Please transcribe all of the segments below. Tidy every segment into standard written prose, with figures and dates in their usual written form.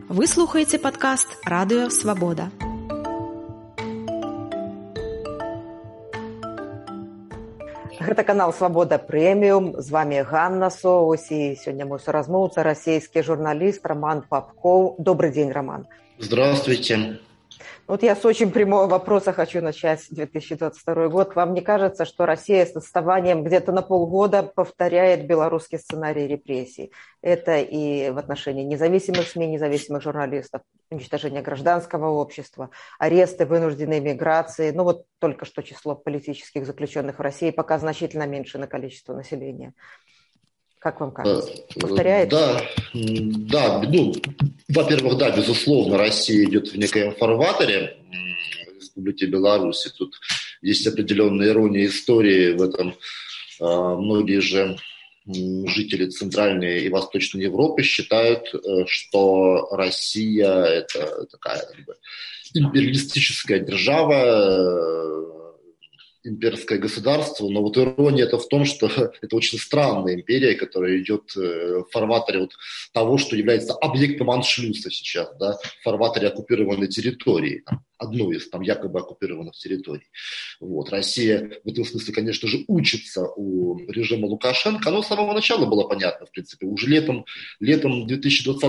Вы слухаеце падкаст Радыё Свабода. Гэта канал «Свабода Прэміум». З вами Ганна Соус. И сегодня мой соразмоўца, российский журналист Роман Попков. Добрый день, Роман. Здравствуйте. Вот я с очень прямого вопроса хочу начать 2022 год. Вам не кажется, что Россия с отставанием где-то на полгода повторяет белорусский сценарий репрессий? Это и в отношении независимых СМИ, независимых журналистов, уничтожение гражданского общества, аресты, вынужденные миграции. Ну вот только что число политических заключенных в России пока значительно меньше на количество населения. Как вам кажется? Повторяется? Да, во-первых, да, безусловно, Россия идет в некоем фарватере Республики Беларусь. Тут есть определенная ирония истории в этом. Многие же жители Центральной и Восточной Европы считают, что Россия – это такая империалистическая держава, имперское государство, но вот ирония это в том, что это очень странная империя, которая идет в фарватере вот того, что является объектом аншлюса сейчас, да, в фарватере оккупированной территории, одной из там якобы оккупированных территорий. Вот. Россия в этом смысле, конечно же, учится у режима Лукашенко. Оно с самого начала было понятно, в принципе. Уже летом 2020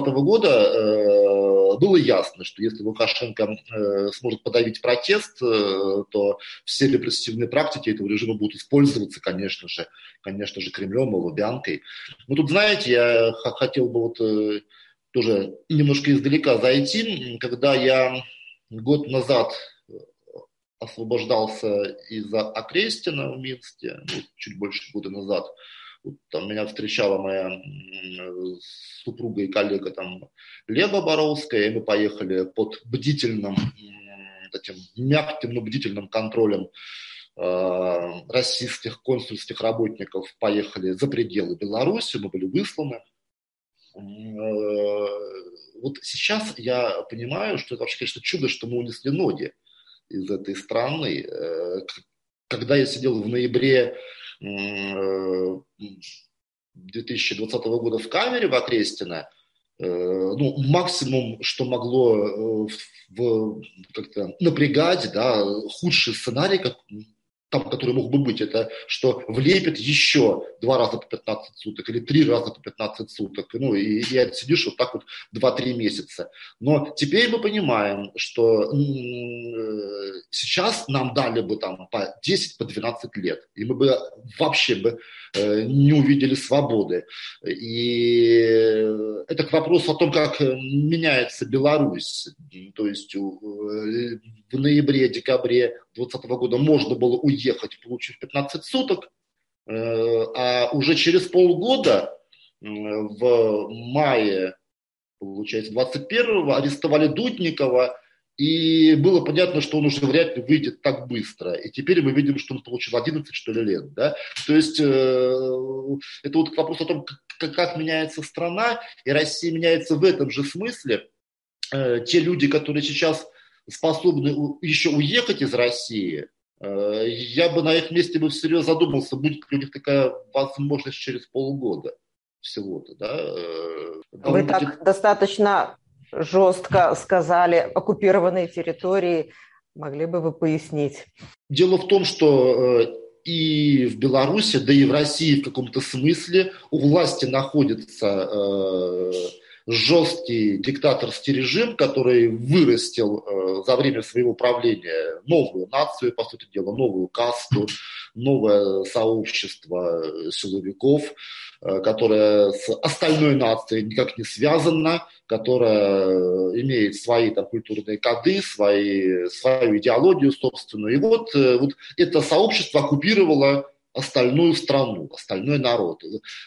года было ясно, что если Лукашенко сможет подавить протест, то все репрессивные практики этого режима будут использоваться, конечно же, Кремлем и Лубянкой. Но тут, знаете, я хотел бы вот тоже немножко издалека зайти. Когда я год назад освобождался из-за Окрестина в Минске, чуть больше года назад, вот там меня встречала моя супруга и коллега там Леба Боровская, и мы поехали под бдительным, таким мягким, но бдительным контролем российских консульских работников, поехали за пределы Беларуси, мы были высланы. Вот сейчас я понимаю, что это вообще, конечно, чудо, что мы унесли ноги из этой страны. Когда я сидел в ноябре 2020 года в камере в Окрестино, максимум, что могло как-то напрягать, да, худший сценарий, который мог бы быть, это что влепят еще 2 раза по 15 суток или 3 раза по 15 суток, и отсидишь вот так вот 2-3 месяца. Но теперь мы понимаем, что сейчас нам дали бы там по 10-12 лет, и мы бы вообще не увидели свободы. И это к вопросу о том, как меняется Беларусь. То есть в ноябре-декабре 2020 года можно было уехать, получив 15 суток, а уже через полгода, в мае, получается, 21-го, арестовали Дудникова, и было понятно, что он уже вряд ли выйдет так быстро. И теперь мы видим, что он получил 11, что ли, лет. Да? То есть это вот вопрос о том, как меняется страна, и Россия меняется в этом же смысле. Те люди, которые сейчас способны еще уехать из России, я бы на их месте всерьез задумался, будет ли у них такая возможность через полгода всего-то. Да? Вы так достаточно жестко сказали оккупированные территории. Могли бы вы пояснить? Дело в том, что и в Беларуси, да и в России в каком-то смысле у власти находится жесткий диктаторский режим, который вырастил за время своего правления новую нацию, по сути дела, новую касту, новое сообщество силовиков, которое с остальной нацией никак не связано, которая имеет свои там культурные коды, свою идеологию собственную. И вот это сообщество оккупировало остальную страну, остальной народ.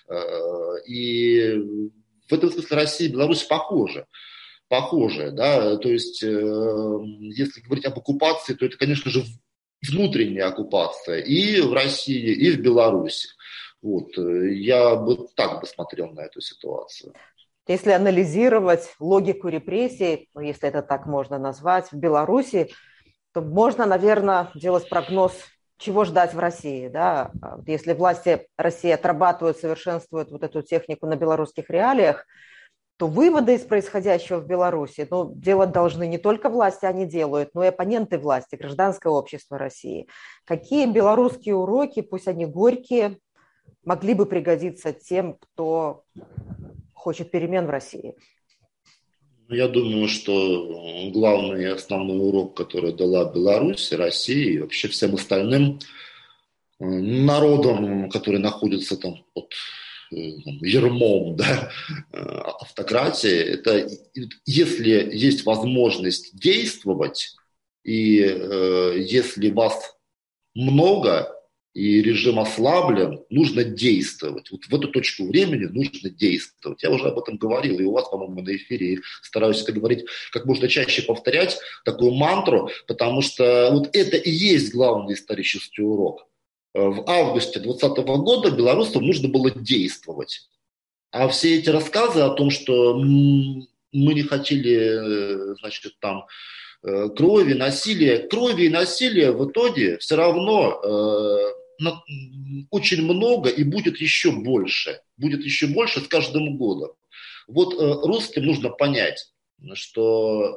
И в этом смысле Россия и Беларусь похожи, да, то есть, если говорить об оккупации, то это, конечно же, внутренняя оккупация и в России, и в Беларуси. Вот, я бы так смотрел на эту ситуацию. Если анализировать логику репрессий, если это так можно назвать, в Беларуси, то можно, наверное, делать прогноз, чего ждать в России. Да? Если власти России отрабатывают, совершенствуют вот эту технику на белорусских реалиях, то выводы из происходящего в Беларуси, ну, делать должны не только власти, они делают, но и оппоненты власти, гражданское общество России. Какие белорусские уроки, пусть они горькие, могли бы пригодиться тем, кто хочет перемен в России? Я думаю, что главный и основной урок, который дала Беларусь, Россия и вообще всем остальным народам, которые находятся там под ярмом, да, автократии, это если есть возможность действовать, и если вас много, и режим ослаблен, нужно действовать. Вот в эту точку времени нужно действовать. Я уже об этом говорил, и у вас, по-моему, на эфире, и стараюсь это говорить как можно чаще, повторять такую мантру, потому что вот это и есть главный исторический урок. В августе 2020 года белорусам нужно было действовать. А все эти рассказы о том, что мы не хотели, значит, там, крови и насилия в итоге все равно очень много и будет еще больше. Будет еще больше с каждым годом. Вот русским нужно понять, что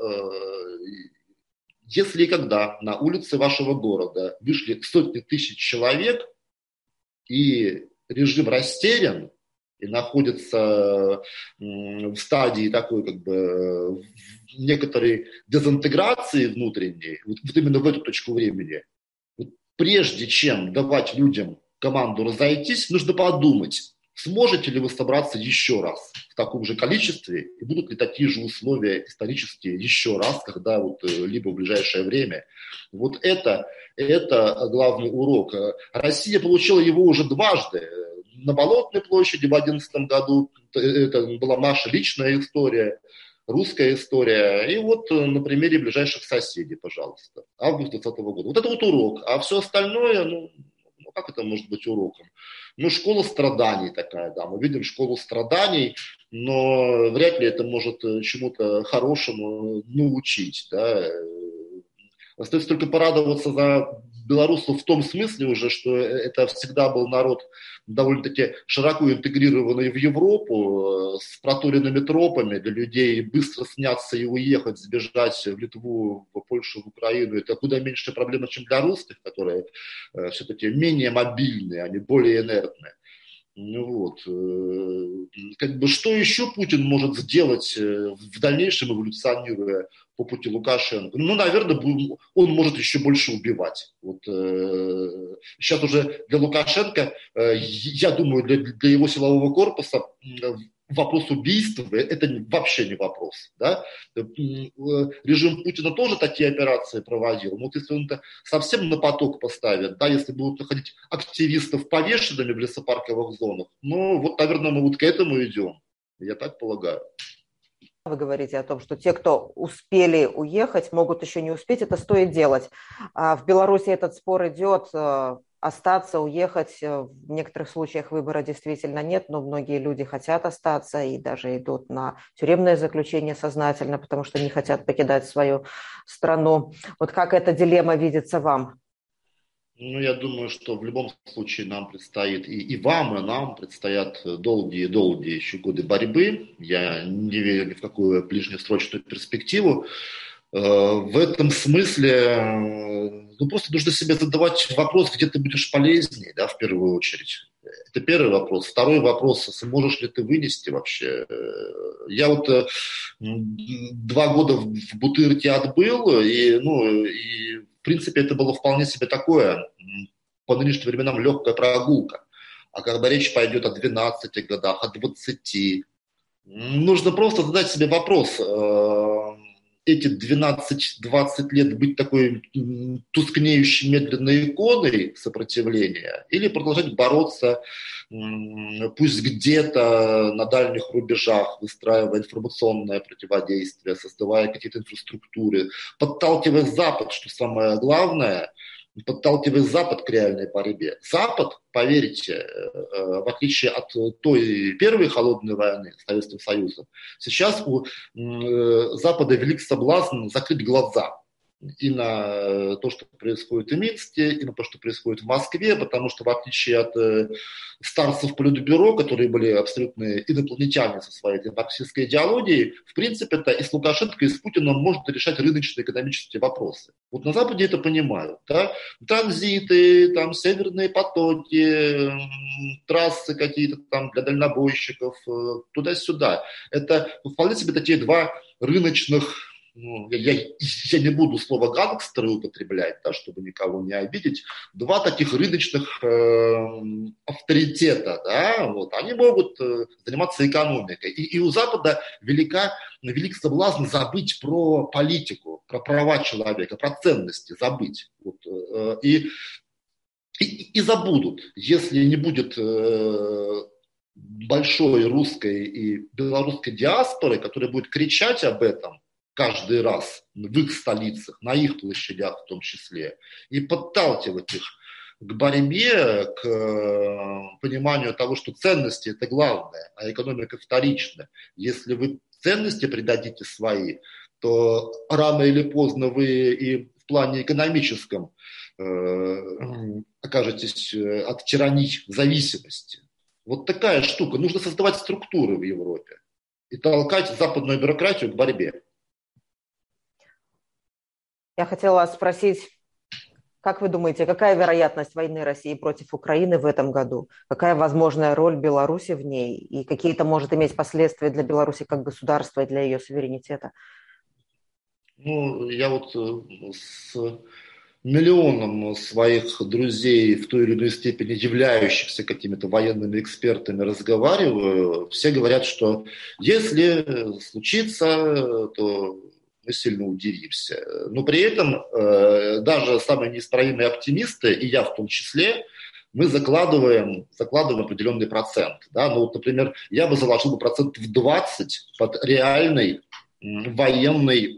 если и когда на улице вашего города вышли сотни тысяч человек, и режим растерян, и находится в стадии такой, как бы, некоторой дезинтеграции внутренней, вот именно в эту точку времени, вот прежде чем давать людям команду разойтись, нужно подумать, сможете ли вы собраться еще раз в таком же количестве, и будут ли такие же условия исторические еще раз, когда вот, либо в ближайшее время. Вот это главный урок. Россия получила его уже дважды. На Болотной площади в 2011 году, это была наша личная история, русская история. И вот на примере ближайших соседей, пожалуйста, август 2020 года. Вот это вот урок. А все остальное, ну как это может быть уроком? Ну, школа страданий такая, да, мы видим школу страданий, но вряд ли это может чему-то хорошему научить, да. Остается только порадоваться за белорусов в том смысле уже, что это всегда был народ довольно-таки широко интегрированный в Европу, с проторенными тропами для людей быстро сняться и уехать, сбежать в Литву, в Польшу, в Украину. Это куда меньше проблема, чем для русских, которые все-таки менее мобильные, они более инертные. Ну вот. Как бы, что еще Путин может сделать в дальнейшем, эволюционируя по пути Лукашенко? Ну, наверное, он может еще больше убивать. Вот, сейчас уже для Лукашенко, я думаю, для его силового корпуса вопрос убийства – это вообще не вопрос. Да? Режим Путина тоже такие операции проводил. Но вот если он это совсем на поток поставит, да, если будут находить активистов повешенными в лесопарковых зонах, ну вот, наверное, мы вот к этому идем. Я так полагаю. Вы говорите о том, что те, кто успели уехать, могут еще не успеть, это стоит делать. В Беларуси этот спор идет, остаться, уехать. В некоторых случаях выбора действительно нет, но многие люди хотят остаться и даже идут на тюремное заключение сознательно, потому что не хотят покидать свою страну. Вот как эта дилемма видится вам? Ну, я думаю, что в любом случае нам предстоит, и вам, и нам предстоят долгие еще годы борьбы. Я не верю ни в какую ближнесрочную перспективу. В этом смысле, ну, просто нужно себе задавать вопрос, где ты будешь полезнее, да, в первую очередь. Это первый вопрос. Второй вопрос, сможешь ли ты вынести вообще? Я вот 2 года в Бутырке отбыл, и в принципе это было вполне себе такое, по нынешним временам, легкая прогулка. А когда речь пойдет о 12 годах, о 20, нужно просто задать себе вопрос, эти 12-20 лет быть такой тускнеющей медленной иконой сопротивления или продолжать бороться, пусть где-то на дальних рубежах, выстраивая информационное противодействие, создавая какие-то инфраструктуры, подталкивая Запад, что самое главное, подталкивая Запад к реальной борьбе. Запад, поверьте, в отличие от той первой холодной войны с Советским Союзом, сейчас у Запада велик соблазн закрыть глаза и на то, что происходит в Минске, и на то, что происходит в Москве, потому что в отличие от старцев Политбюро, которые были абсолютно инопланетяне со своей марксистской идеологией, в принципе, это и с Лукашенко, и с Путиным можно решать рыночные экономические вопросы. Вот на Западе это понимают. Да? Транзиты, там, северные потоки, трассы какие-то там для дальнобойщиков, туда-сюда. Это вполне себе такие два рыночных, я не буду слово гангстеры употреблять, да, чтобы никого не обидеть, два таких рыночных авторитета, да, вот, они могут заниматься экономикой. И у Запада велик соблазн забыть про политику, про права человека, про ценности, забыть. Вот, и забудут, если не будет большой русской и белорусской диаспоры, которая будет кричать об этом каждый раз в их столицах, на их площадях в том числе, и подталкивать их к борьбе, к пониманию того, что ценности – это главное, а экономика вторична. Если вы ценности предадите свои, то рано или поздно вы и в плане экономическом окажетесь от тирании в зависимости. Вот такая штука. Нужно создавать структуры в Европе и толкать западную бюрократию к борьбе. Я хотела спросить, как вы думаете, какая вероятность войны России против Украины в этом году? Какая возможная роль Беларуси в ней? И какие это может иметь последствия для Беларуси как государства и для ее суверенитета? Ну, я вот с миллионом своих друзей, в той или иной степени являющихся какими-то военными экспертами, разговариваю. Все говорят, что если случится, то мы сильно удивимся. Но при этом даже самые неисправимые оптимисты, и я в том числе, мы закладываем определенный процент. Да? Ну, вот, например, я бы заложил процентов 20 под реальный военный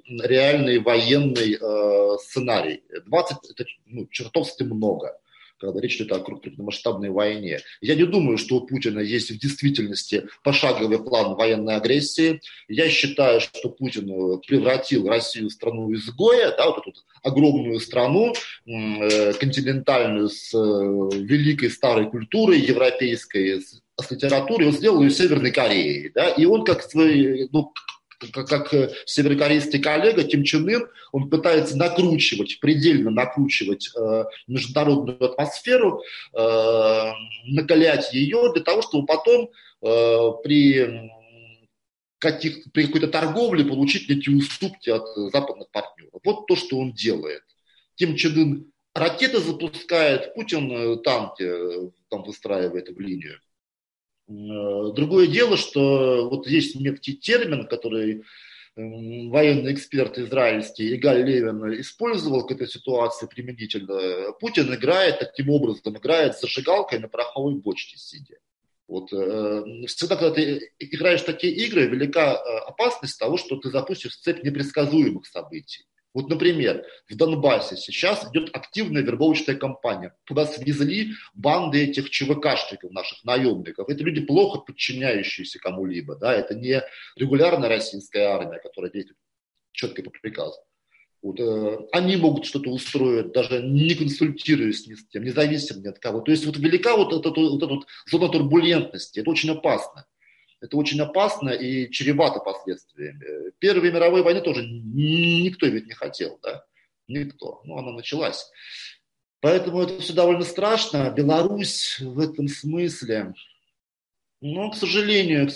сценарий. 20 – это чертовски много, когда речь идет о крупномасштабной войне. Я не думаю, что у Путина есть в действительности пошаговый план военной агрессии. Я считаю, что Путин превратил Россию в страну-изгоя, да, вот эту огромную страну, континентальную, с великой старой культурой европейской, с литературой, он сделал ее Северной Кореей. Да, и он как северокорейский коллега Ким Чен Ын, он пытается предельно накручивать международную атмосферу, накалять ее для того, чтобы потом при какой-то торговле получить эти уступки от западных партнеров. Вот то, что он делает. Ким Чен Ын ракеты запускает, Путин танки там выстраивает в линию. Другое дело, что вот есть некий термин, который военный эксперт израильский Игаль Левин использовал к этой ситуации применительно. Путин играет таким образом, играет зажигалкой на пороховой бочке сидя. Вот, всегда, когда ты играешь в такие игры, велика опасность того, что ты запустишь цепь непредсказуемых событий. Вот, например, в Донбассе сейчас идет активная вербовочная кампания. Туда свезли банды этих ЧВКшников, наших наемников. Это люди, плохо подчиняющиеся кому-либо. Да? Это не регулярная российская армия, которая действует четко по приказу. Вот, они могут что-то устроить, даже не консультируясь ни с тем, независимо ни от кого. То есть вот велика вот эта зона турбулентности. Это очень опасно. Это очень опасно и чревато последствиями. Первой мировой войны тоже никто ведь не хотел, да? Никто. Но она началась. Поэтому это все довольно страшно. Беларусь в этом смысле, к сожалению,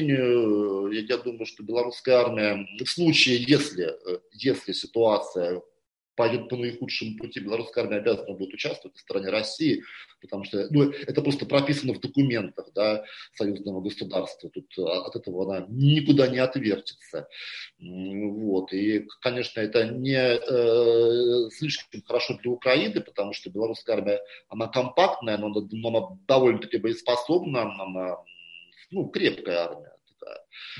я думаю, что белорусская армия, в случае, если ситуация пойдет по наихудшему пути, белорусская армия обязана будет участвовать на стороне России, потому что это просто прописано в документах, да, союзного государства. Тут от этого она никуда не отвертится. Вот. И, конечно, это не слишком хорошо для Украины, потому что белорусская армия, она компактная, но она довольно-таки боеспособна, она крепкая армия. Такая.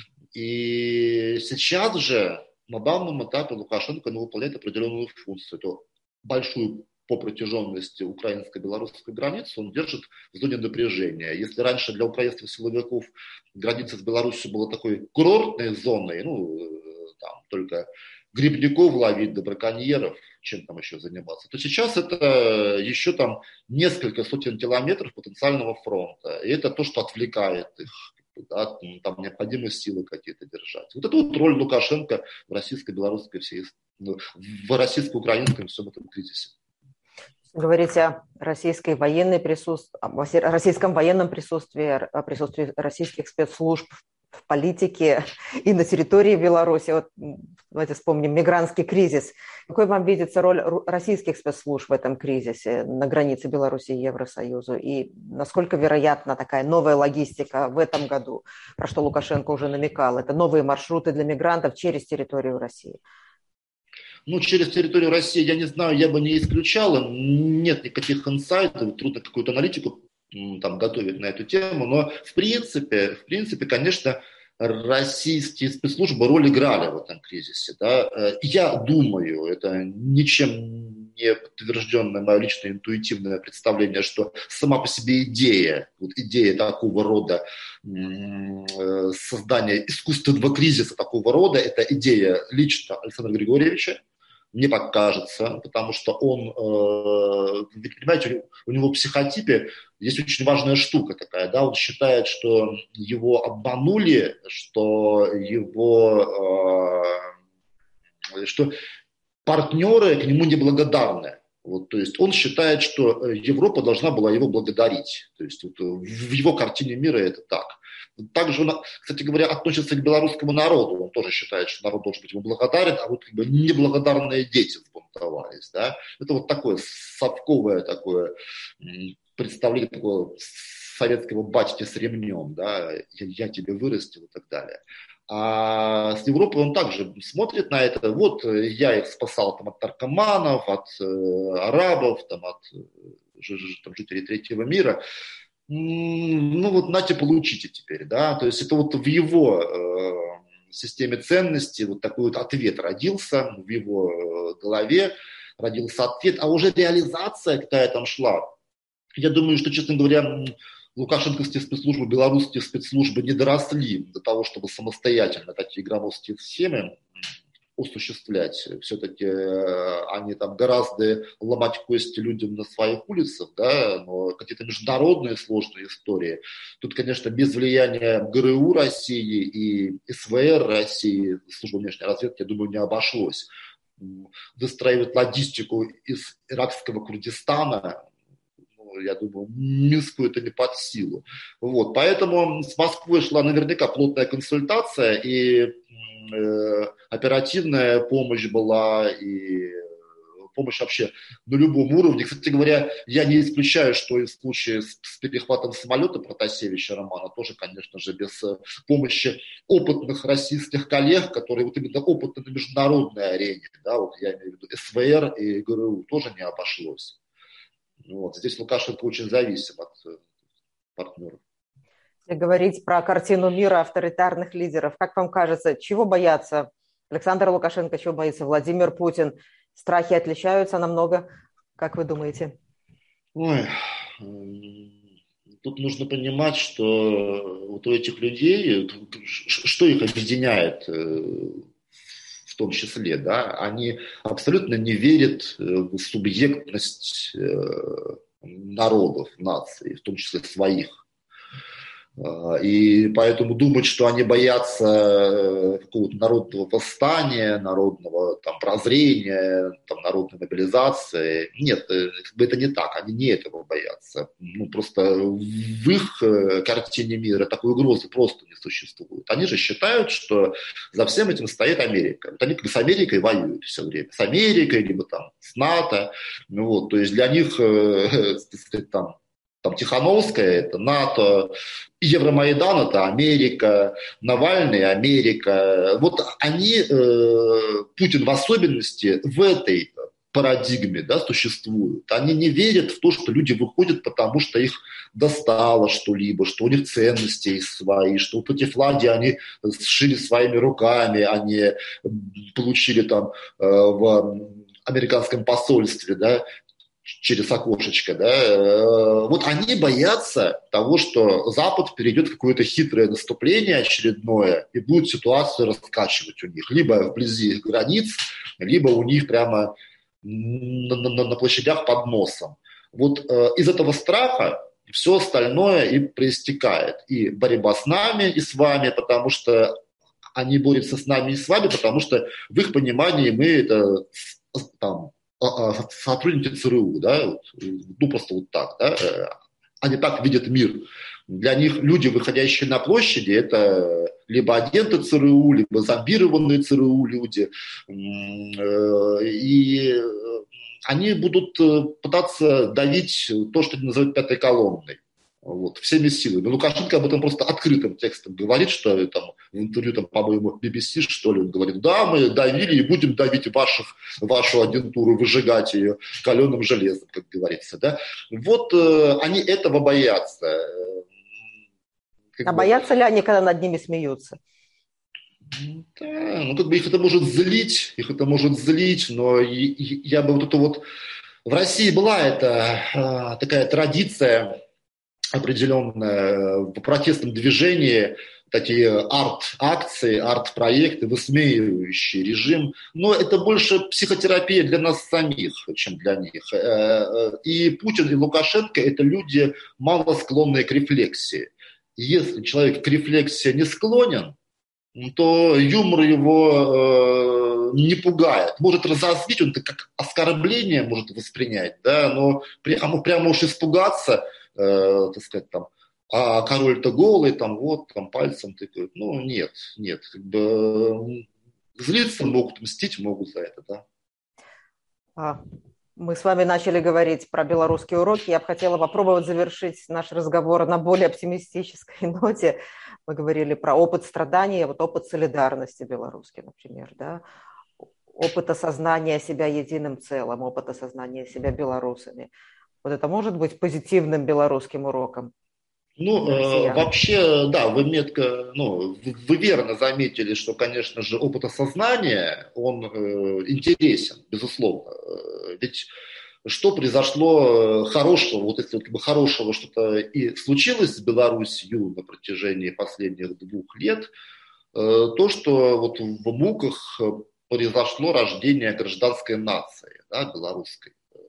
И сейчас же на данном этапе Лукашенко выполняет определенную функцию. Это большую по протяженности украинско-белорусской границы он держит в зоне напряжения. Если раньше для украинских силовиков граница с Беларусью была такой курортной зоной, там только грибников ловить, да браконьеров, чем там еще заниматься, то сейчас это еще там несколько сотен километров потенциального фронта. И это то, что отвлекает их. Да, там необходимо силы какие-то держать. Вот это вот роль Лукашенко в российско-белорусской в российско-украинском всем этом кризисе. Говорите о российском военном присутствии, о присутствии российских спецслужб в политике и на территории Беларуси. Вот давайте вспомним мигрантский кризис. Какой вам видится роль российских спецслужб в этом кризисе на границе Беларуси и Евросоюза? И насколько вероятна такая новая логистика в этом году, про что Лукашенко уже намекал? Это новые маршруты для мигрантов через территорию России. Ну, через территорию России, я не знаю, я бы не исключал. Нет никаких инсайтов, трудно какую-то аналитику там готовить на эту тему. Но в принципе, конечно, российские спецслужбы роль играли в этом кризисе. Да? Я думаю, это ничем не подтвержденное мое личное интуитивное представление, что сама по себе идея такого рода создания искусственного кризиса такого рода, это идея лично Александра Григорьевича. Мне так кажется, потому что он, ведь, понимаете, у него в психотипе есть очень важная штука такая, да, он считает, что его обманули, что партнеры к нему неблагодарны. Вот, то есть он считает, что Европа должна была его благодарить. То есть вот, в его картине мира это так. Также он, кстати говоря, относится к белорусскому народу. Он тоже считает, что народ должен быть ему благодарен, а вот как бы неблагодарные дети взбунтовались. Да? Это вот такое совковое такое представление такого советского батьки с ремнем. Да? Я тебе вырастил и так далее. А с Европой он также смотрит на это. Вот я их спасал там, от наркоманов, от арабов, там, от жителей третьего мира. Ну вот нате, получите теперь, да, то есть это вот в его системе ценностей вот такой вот ответ родился, в его голове родился ответ, а уже реализация какая там шла. Я думаю, что, честно говоря, лукашенковские спецслужбы, белорусские спецслужбы не доросли до того, чтобы самостоятельно такие громоздкие схемы осуществлять. Все-таки они там гораздо ломать кости людям на своих улицах, да, но какие-то международные сложные истории. Тут, конечно, без влияния ГРУ России и СВР России, службы внешней разведки, я думаю, не обошлось. Выстраивать логистику из иракского Курдистана, я думаю, Минску это не под силу. Вот, поэтому с Москвой шла наверняка плотная консультация, и оперативная помощь была, и помощь вообще на любом уровне. Кстати говоря, я не исключаю, что и в случае с перехватом самолета Протасевича Романа тоже, конечно же, без помощи опытных российских коллег, которые вот именно опытны на международной арене, да, вот я имею в виду СВР и ГРУ, тоже не обошлось. Вот. Здесь Лукашенко очень зависим от партнеров. Если говорить про картину мира авторитарных лидеров, как вам кажется, чего боятся Александр Лукашенко, чего боится Владимир Путин? Страхи отличаются намного, как вы думаете? Ой, тут нужно понимать, что вот у этих людей, что их объединяет в том числе, да, они абсолютно не верят в субъектность народов, наций, в том числе своих. И поэтому думать, что они боятся какого-то народного восстания, народного там, прозрения, там, народной мобилизации. Нет, это не так, они не этого боятся. Ну, просто в их картине мира такой угрозы просто не существует. Они же считают, что за всем этим стоит Америка. Вот они как бы с Америкой воюют все время. С Америкой, либо там с НАТО. Ну, вот, то есть для них там Тихановская – это НАТО, Евромайдан – это Америка, Навальный – Америка. Вот они, Путин в особенности, в этой парадигме, да, существуют. Они не верят в то, что люди выходят, потому что их достало что-либо, что у них ценности есть свои, что вот эти флаги они сшили своими руками, они получили там в американском посольстве, да. через окошечко, да, вот они боятся того, что Запад перейдет в какое-то хитрое наступление очередное и будет ситуацию раскачивать у них, либо вблизи границ, либо у них прямо на площадях под носом. Вот из этого страха все остальное и проистекает. И борьба с нами и с вами, потому что они борются с нами и с вами, потому что в их понимании мы это там сотрудники ЦРУ, да, ну просто вот так, да, они так видят мир. Для них люди, выходящие на площади, это либо агенты ЦРУ, либо зомбированные ЦРУ люди, и они будут пытаться давить то, что они называют пятой колонной. Вот, всеми силами. Лукашенко об этом просто открытым текстом говорит, что там, в интервью, там, по-моему, BBC, что ли, он говорит, да, мы давили и будем давить вашу агентуру, выжигать ее каленым железом, как говорится. Да? Вот они этого боятся. Боятся ли они, когда над ними смеются? Да, ну как бы их это может злить, но я бы вот это вот... В России была эта такая традиция определенная в протестном движении, такие арт-акции, арт-проекты, высмеивающие режим. Но это больше психотерапия для нас самих, чем для них. И Путин, и Лукашенко – это люди, мало склонные к рефлексии. Если человек к рефлексии не склонен, то юмор его не пугает. Может разозлить, он это как оскорбление может воспринять, да, но прямо может испугаться, так сказать, там, а король-то голый, там, вот, там, пальцем тыкают. Ну, нет, как бы злиться могут, мстить могут за это, да. Мы с вами начали говорить про белорусские уроки. Я бы хотела попробовать завершить наш разговор на более оптимистической ноте. Мы говорили про опыт страдания, вот опыт солидарности белорусский, например, да, опыт осознания себя единым целым, опыт осознания себя белорусами. Вот это может быть позитивным белорусским уроком? Ну, вообще, да, вы верно заметили, что, конечно же, опыт осознания, он интересен, безусловно. Ведь что произошло хорошего, вот если как бы хорошего что-то и случилось с Беларусью на протяжении последних 2 лет, то, что вот в муках произошло рождение гражданской нации, да, белорусской.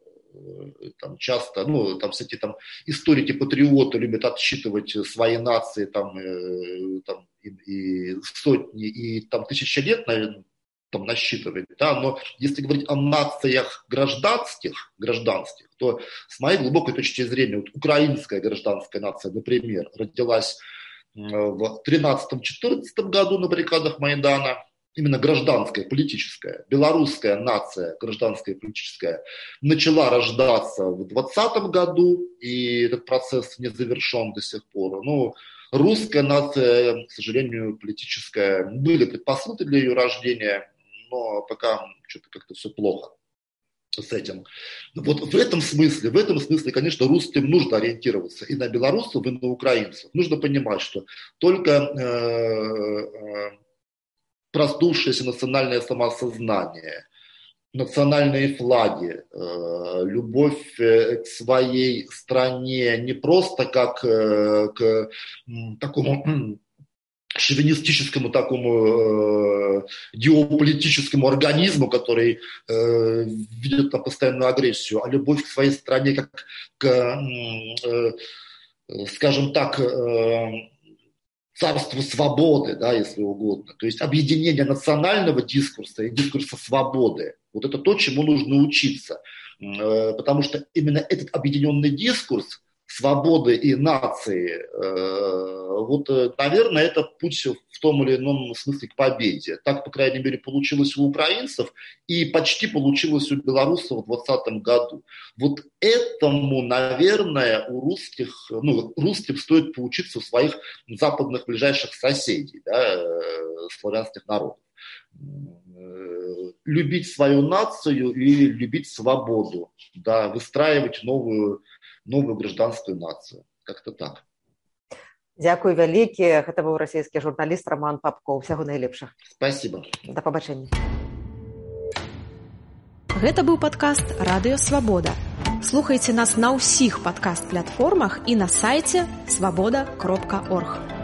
Там часто, там всякие там историки-патриоты любят отсчитывать свои нации там и сотни, и там тысячи лет, наверное, там насчитывать, да, но если говорить о нациях гражданских, то с моей глубокой точки зрения, вот украинская гражданская нация, например, родилась в 13-14 году на баррикадах Майдана, именно гражданская, политическая, белорусская нация, гражданская и политическая, начала рождаться в 2020 году, и этот процесс не завершен до сих пор. Ну, русская нация, к сожалению, политическая, были предпосылки для ее рождения, но пока что-то как-то все плохо с этим. Вот в этом смысле, конечно, русским нужно ориентироваться и на белорусов, и на украинцев. Нужно понимать, что только проснувшееся национальное самосознание, национальные флаги, любовь к своей стране не просто как к такому шовинистическому такому геополитическому организму, который ведет на постоянную агрессию, а любовь к своей стране как к, скажем так, царству свободы, да, если угодно. То есть объединение национального дискурса и дискурса свободы. Вот это то, чему нужно учиться. Потому что именно этот объединенный дискурс свободы и нации, вот, наверное, это путь в том или ином смысле к победе. Так, по крайней мере, получилось у украинцев и почти получилось у белорусов в 2020 году. Вот этому, наверное, русским стоит поучиться у своих западных ближайших соседей, да, славянских народов. Любить свою нацию и любить свободу, да, выстраивать новую гражданскую нацию. Как-то так. Дзякуй вялікі. Гэта быў расійскі журналіст Роман Попко. Усяго найлепшага. Спасибо. Да пабачэння. Гэта быў падкаст «Радыё Свабода». Слухайце нас на ўсіх падкаст-платформах і на сайце свабода.орг.